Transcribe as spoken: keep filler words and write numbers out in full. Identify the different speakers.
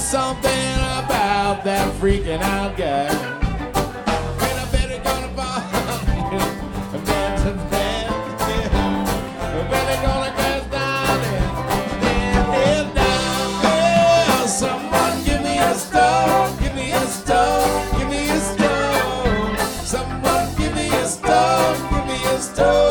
Speaker 1: something about that freaking out guy. And I bet it's gonna fall man to man. I bet it's gonna crash down and then hit down. Yeah, someone give me a stone, give me a stone, give me a stone. Someone give me a stone, give me a stone.